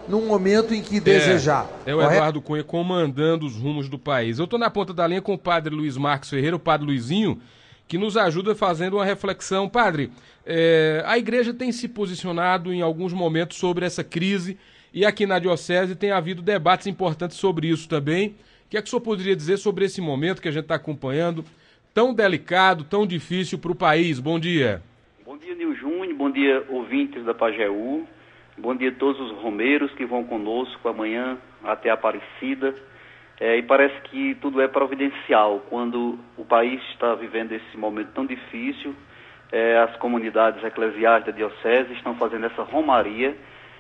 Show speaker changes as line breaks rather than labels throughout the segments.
no momento em que desejar.
É o Eduardo Cunha comandando os rumos do país. Eu estou na ponta da linha com o padre Luiz Marcos Ferreira, o padre Luizinho, que nos ajuda fazendo uma reflexão. Padre, a igreja tem se posicionado em alguns momentos sobre essa crise e aqui na Diocese tem havido debates importantes sobre isso também. O que é que o senhor poderia dizer sobre esse momento que a gente está acompanhando, tão delicado, tão difícil para o país? Bom dia.
Bom dia, Nil Júnior. Bom dia, ouvintes da Pajeú. Bom dia a todos os romeiros que vão conosco amanhã até a Aparecida. E parece que tudo é providencial. Quando o país está vivendo esse momento tão difícil, as comunidades eclesiais da Diocese estão fazendo essa romaria,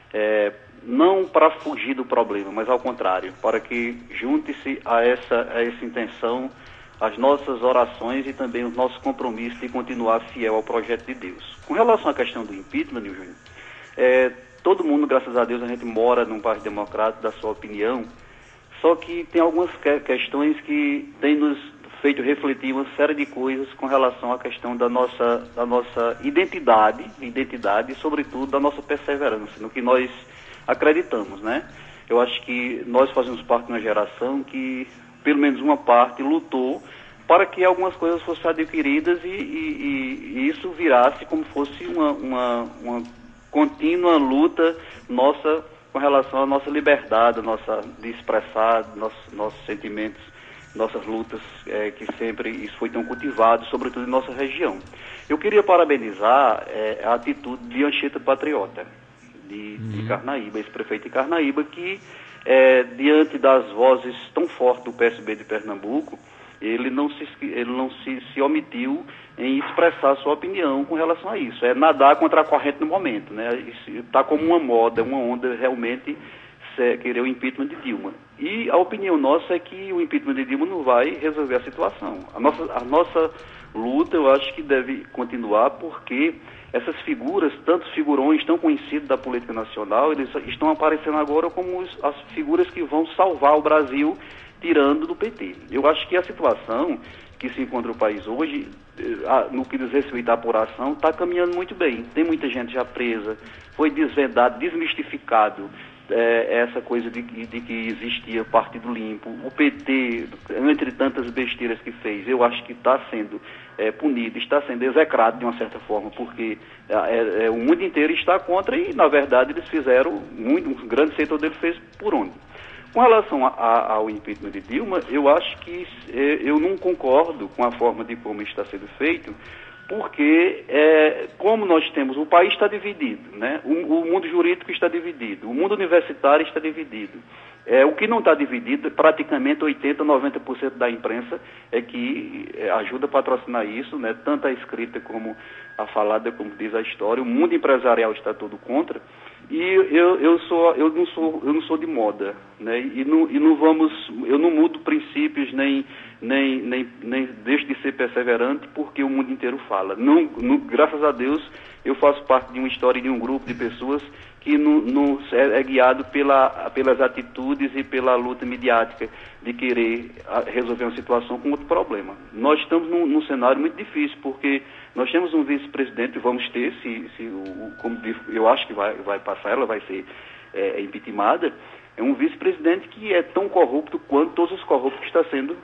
não para fugir do problema, mas ao contrário, para que junte-se a essa intenção as nossas orações e também os nossos compromissos de continuar fiel ao projeto de Deus. Com relação à questão do impeachment, Nil Júnior, todo mundo, graças a Deus, a gente mora num país democrático, da sua opinião, só que tem algumas questões que têm nos feito refletir uma série de coisas com relação à questão da nossa identidade e, sobretudo, da nossa perseverança, no que nós acreditamos, né? Eu acho que nós fazemos parte de uma geração que, pelo menos uma parte, lutou para que algumas coisas fossem adquiridas e isso virasse como fosse uma contínua luta nossa com relação à nossa liberdade, de expressar nossos sentimentos, nossas lutas, que sempre isso foi tão cultivado, sobretudo em nossa região. Eu queria parabenizar a atitude de Anchieta Patriota, de Carnaíba, esse prefeito de Carnaíba, que diante das vozes tão fortes do PSB de Pernambuco, ele não se omitiu em expressar sua opinião com relação a isso. É nadar contra a corrente no momento, né? Está como uma moda, uma onda realmente querer o impeachment de Dilma. E a opinião nossa é que o impeachment de Dilma não vai resolver a situação. A nossa luta, eu acho que deve continuar, porque essas figuras, tantos figurões tão conhecidos da política nacional, eles estão aparecendo agora como as figuras que vão salvar o Brasil tirando do PT. Eu acho que a situação que se encontra o país hoje, no que diz respeito à apuração, está caminhando muito bem. Tem muita gente já presa, foi desvendado, desmistificado essa coisa de que existia Partido Limpo. O PT, entre tantas besteiras que fez, eu acho que está sendo punido, está sendo execrado de uma certa forma, porque o mundo inteiro está contra e, na verdade, eles fizeram, um grande setor dele fez por onde? Com relação ao impeachment de Dilma, eu acho que eu não concordo com a forma de como está sendo feito, porque como nós temos, o país está dividido, né? O mundo jurídico está dividido, o mundo universitário está dividido. O que não está dividido, praticamente 80%, 90% da imprensa é que ajuda a patrocinar isso, né? Tanto a escrita como a falada, como diz a história. O mundo empresarial está todo contra. E eu não sou de moda, né? Eu não mudo princípios nem deixo de ser perseverante porque o mundo inteiro fala. Graças a Deus, eu faço parte de uma história de um grupo de pessoas que não é guiado pelas atitudes e pela luta midiática de querer resolver uma situação com outro problema. Nós estamos num cenário muito difícil, porque nós temos um vice-presidente, vamos ter, como eu acho que vai passar, ela vai ser impeachmentada, é um vice-presidente que é tão corrupto quanto todos os corruptos que está sendo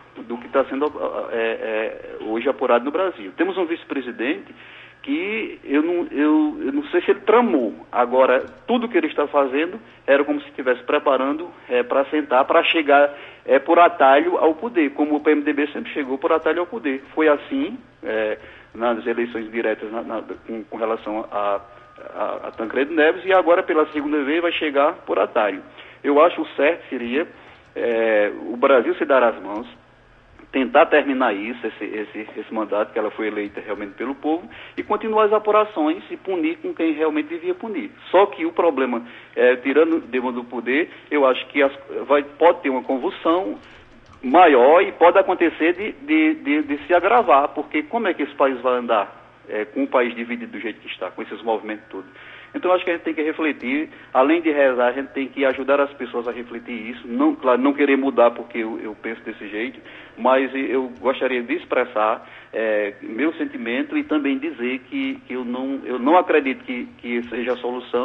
hoje apurado no Brasil. Temos um vice-presidente que eu não sei se ele tramou. Agora, tudo que ele está fazendo era como se estivesse preparando para sentar, para chegar por atalho ao poder, como o PMDB sempre chegou por atalho ao poder. Foi assim nas eleições diretas com relação a Tancredo Neves, e agora pela segunda vez vai chegar por atalho. Eu acho o certo seria o Brasil se dar as mãos, tentar terminar esse mandato, que ela foi eleita realmente pelo povo, e continuar as apurações e punir com quem realmente devia punir. Só que o problema, tirando Dilma do poder, eu acho que pode ter uma convulsão maior e pode acontecer de se agravar, porque como é que esse país vai andar com o país dividido do jeito que está, com esses movimentos todos? Então, acho que a gente tem que refletir, além de rezar, a gente tem que ajudar as pessoas a refletir isso, não querer mudar porque eu penso desse jeito, mas eu gostaria de expressar meu sentimento e também dizer que eu não acredito que seja a solução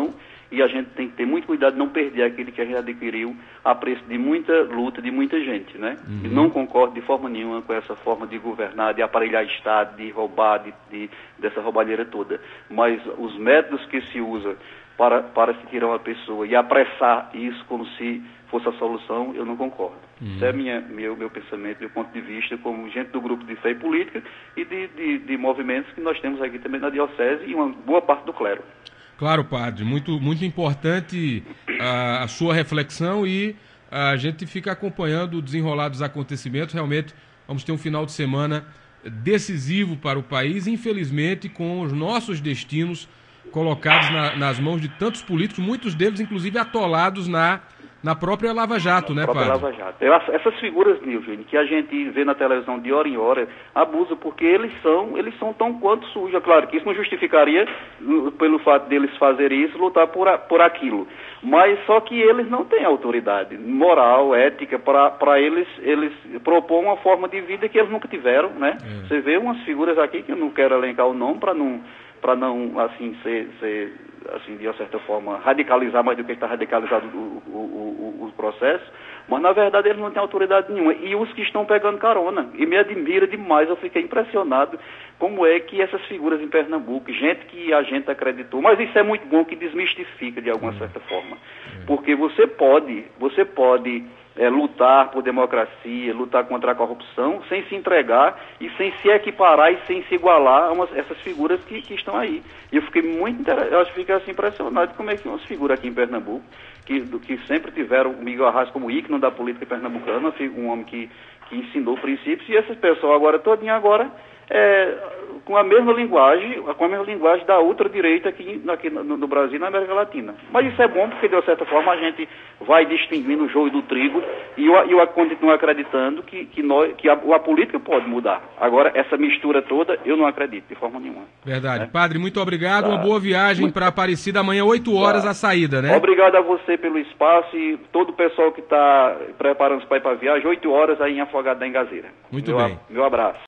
e a gente tem que ter muito cuidado de não perder aquele que a gente adquiriu a preço de muita luta de muita gente, né? E não concordo de forma nenhuma com essa forma de governar, de aparelhar Estado, de roubar, dessa roubalheira toda. Mas os métodos que se usa para se tirar uma pessoa e apressar isso como se fosse a solução, eu não concordo. Isso é meu pensamento, meu ponto de vista, como gente do grupo de fé e política e de movimentos que nós temos aqui também na Diocese e uma boa parte do clero.
Claro, padre, muito importante a sua reflexão e a gente fica acompanhando o desenrolar dos acontecimentos. Realmente vamos ter um final de semana decisivo para o país, infelizmente com os nossos destinos colocados nas mãos de tantos políticos, muitos deles inclusive atolados na própria Lava Jato, né, padre?
Lava Jato. Essas figuras, Nilvio, que a gente vê na televisão de hora em hora, abusam porque eles são tão quanto suja. Claro que isso não justificaria, pelo fato deles fazerem isso, lutar por aquilo. Mas só que eles não têm autoridade moral, ética, para eles propor uma forma de vida que eles nunca tiveram, né? Você vê umas figuras aqui que eu não quero elencar o nome para não assim ser assim, de uma certa forma, radicalizar mais do que está radicalizado o processo, mas na verdade eles não têm autoridade nenhuma. E os que estão pegando carona, e me admira demais, eu fiquei impressionado como é que essas figuras em Pernambuco, gente que a gente acreditou, mas isso é muito bom que desmistifica de alguma certa forma, porque você pode lutar por democracia, lutar contra a corrupção, sem se entregar e sem se equiparar e sem se igualar a essas figuras que estão aí. E eu fiquei fiquei assim impressionado como é que umas figuras aqui em Pernambuco, que sempre tiveram o Miguel Arraes como ícone da política pernambucana, um homem que ensinou princípios, e essas pessoas agora, todinha agora, com a mesma linguagem da ultradireita aqui no Brasil e na América Latina. Mas isso é bom porque, de uma certa forma, a gente vai distinguindo o joio do trigo e eu continuo acreditando que a política pode mudar. Agora, essa mistura toda, eu não acredito de forma nenhuma.
Verdade. Né? Padre, muito obrigado. Uma boa viagem para Aparecida amanhã, 8 horas a saída, né?
Obrigado a você pelo espaço e todo o pessoal que está preparando-se para ir para a viagem, 8 horas aí em Afogado da Engazeira.
Muito bem.
Meu abraço.